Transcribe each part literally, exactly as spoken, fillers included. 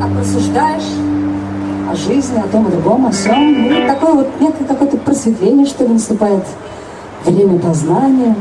рассуждаешь о жизни, о том, о другом, о сём. Ну, такое вот некое какое-то просветление, что ли, наступает. Время познания.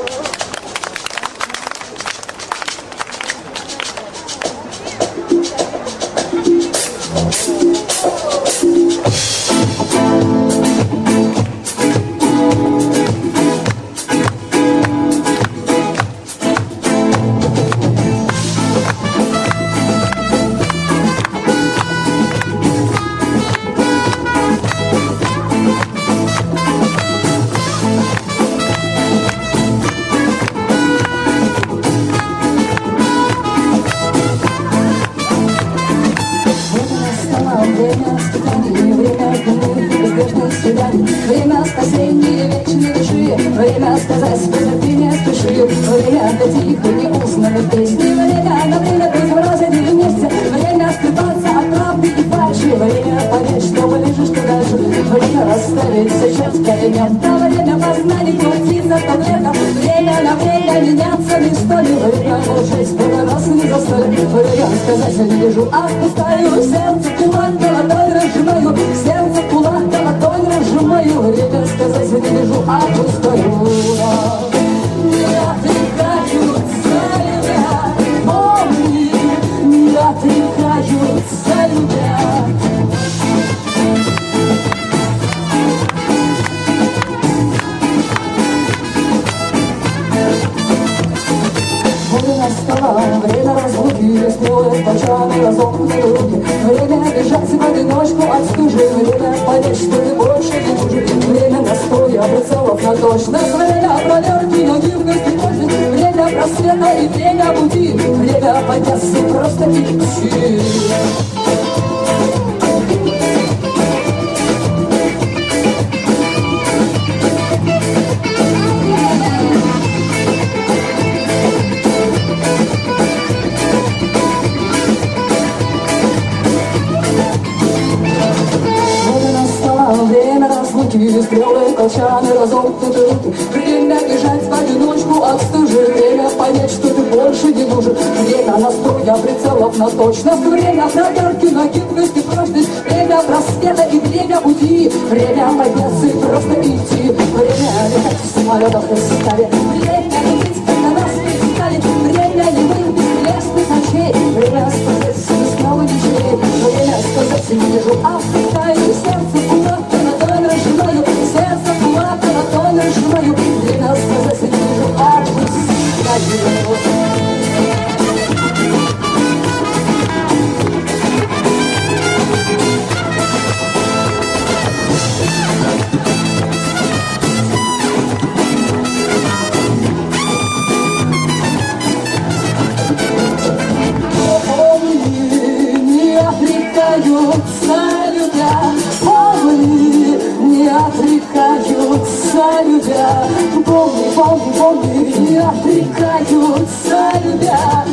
Время спасения вечной души, время сказать спасибо, не спеши, время для тихо неузнанной песни, время на время быть в разные вместе, время скрываться от правды и фальши, время понять, что ближе, что дальше, время расставить все четко и метко, время познать и крутиться в таблетах, время на время меняться местами, время жить первый раз не застали, время сказать я не вижу, а пустаю сердце кулак голодой разжимаю, сердце кулак голодой разжимаю, время сказать я не вижу, а пустаю. Не отрекаются любя, помни, не отрекаются любя. Настало время разлуки, смелые почаны, разомкнутые руки. Время бежать в одиночку от стужи, время понять, что ты больше не нужен. Время настоя, прицелов на точность, время проверки на гибкость и точность, время просвета и время пути, время подняться просто идти. Стрелы, колчаны, разомкнутые руки. Время бежать в одиночку от стужи, время понять, что ты больше не нужен. Время настроя прицелов на точность, время проверки на гибкость и прочность, время просвета и время пути, время подняться и просто идти, время летать в самолетах и стали, время любить, когда нас перестали, время не быть бесполезных ночей, время сказать себе снова ничей, время сказать я не вижу, а впускаю сердце кулак. Сердце плата на то нажимаю, время сказать я не вижу, а пустаю. Помни, не отрекаются любя, помни, не отрекаются любя, помни, помни, помни, не отрекаются любя.